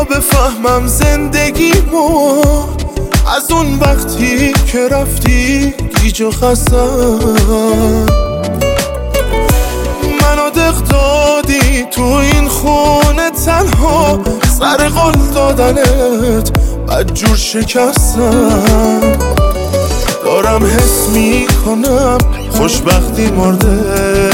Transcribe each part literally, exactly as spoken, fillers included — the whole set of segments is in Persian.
تا بفهمم زندگیمو، از اون وقتی که رفتی گیج و خستم. منو دق دادی تو این خونه تنها، سر قول دادنت بدجور شکستم. دارم حس میکنم خوشبختی مرده،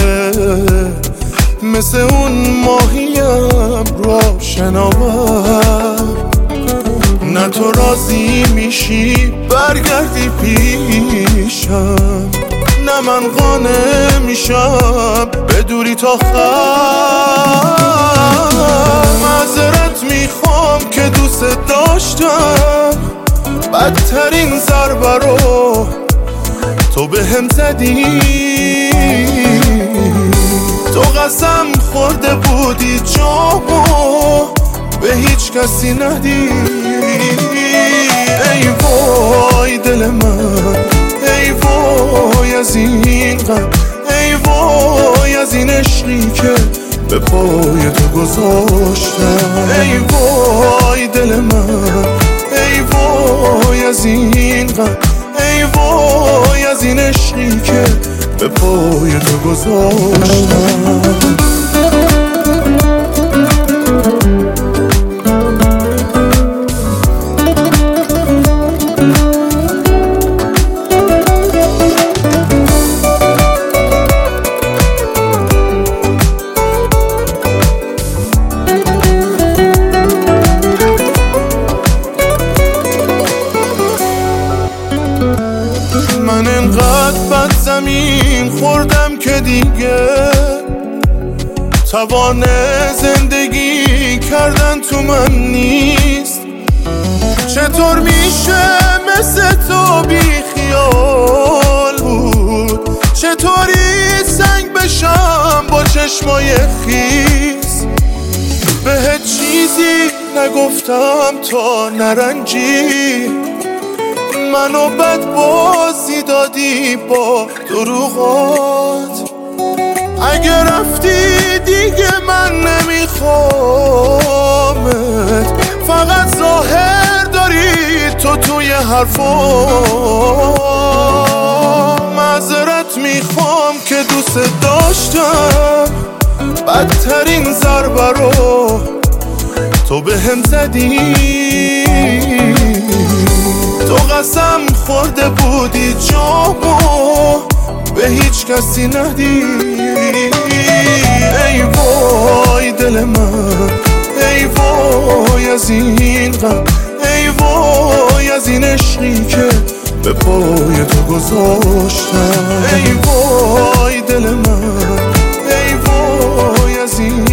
مثل اون ماهیم رو شناور. نه تو راضی میشی برگردی پیشم، نه من قانع میشم بدوری تا خر. معذرت میخوام که دوست داشتم، بدترین ضربه رو تو به هم زدی. تو قسم خورده بودی جامو به هیچ کسی ندی. ای وای دل من، ای وای از این غم، ای وای از این عشقی که به پای تو گذاشتم. ای وای دل من، ای وای از این غم، ای وای از این عشقی که به پای تو گذاشتم. من انقدر بد زمین خوردم که دیگه توان زندگی کردن تو من نیست. چطور میشه مثل تو بی خیال بود، چطوری سنگ بشم با چشمای خیس. بهت چیزی نگفتم تا نرنجی، منو بد بازی دادی با دروغات. اگه رفتی دیگه من نمیخوامت، فقط ظاهر داری تو توی حرفات. معذرت میخوام که دوست داشتم، بدترین ضربه رو تو به هم زدی. تو قسم خورده بودی جامو به هیچ کسی ندی. ای وای دل من، ای وای از این غم، ای وای از این عشقی که به پای تو گذاشتم. ای وای دل من، ای وای از این